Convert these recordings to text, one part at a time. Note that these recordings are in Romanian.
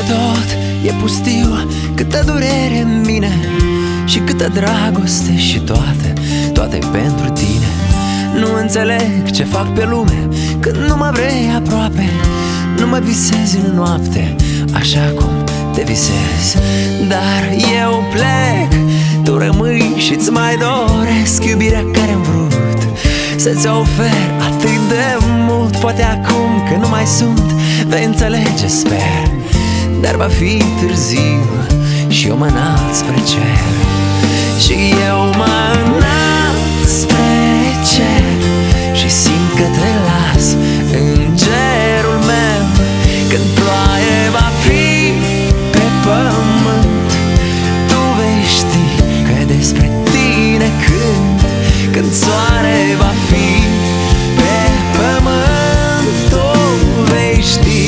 tot e pustiu, câtă durere în mine și câtă dragoste și toate pentru tine. Nu înțeleg ce fac pe lume când nu mă vrei aproape. Nu mă visezi în noapte așa cum te visez. Dar eu plec, tu rămâi și-ți mai doresc iubirea care-am vrut să-ți ofer atât de mult. Poate acum că nu mai sunt, vei înțelege, sper. Dar va fi târziu și eu mă înalt spre cer. Și eu mă înalt spre cer și simt că te las în cerul meu. Când ploaie va fi pe pământ, tu vei ști că e despre tine cânt. Când soare va fi pe pământ, tu vei ști.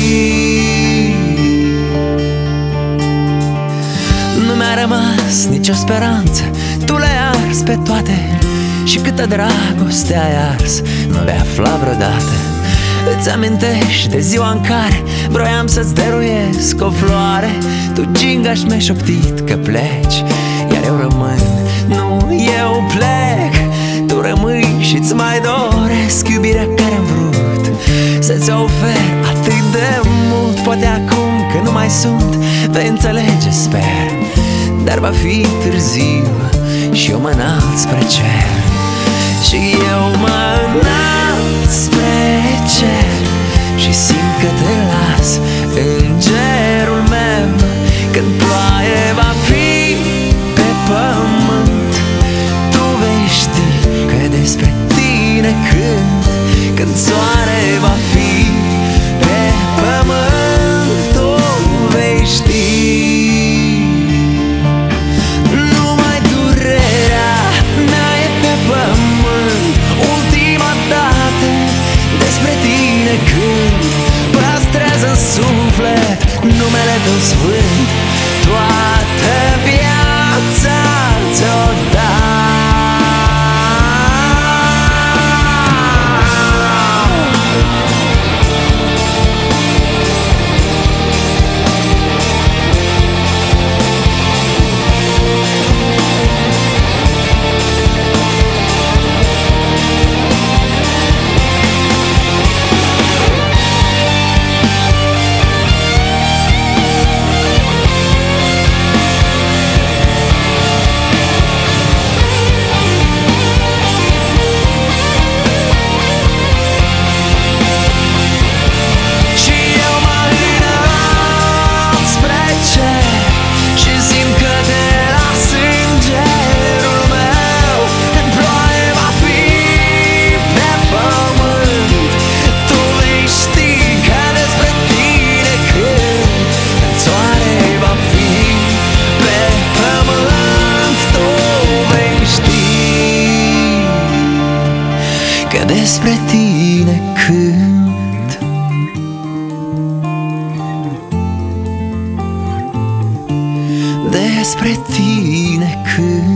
Nu mi-a rămas nicio speranță, tu le-ai ars pe toate. Și câtă dragoste ai ars, nu vei afla vreodată. Îți amintești de ziua în care vroiam să-ți dăruiesc o floare. Tu, gingaș, mi-ai șoptit că pleci, iar eu rămân. Nu, eu plec, tu rămâi și-ți mai doresc iubirea care-am vrut să-ți ofer atât de mult. Poate acum că nu mai sunt, vei înțelege, sper. Dar va fi târziu și eu mă înalt spre cer. Și eu mă înalt spre cer și simt că te las în cerul meu. Când ploaie va fi pe pământ, tu vei ști că e despre tine cânt. Când soare va fi pe pământ, tu vei ști. Numai durerea mea e pe pământ, ultima dată despre tine cânt. Păstrează în suflet numele tău sfânt, toată viața ți-o dau. Că despre tine cânt. Despre tine cânt.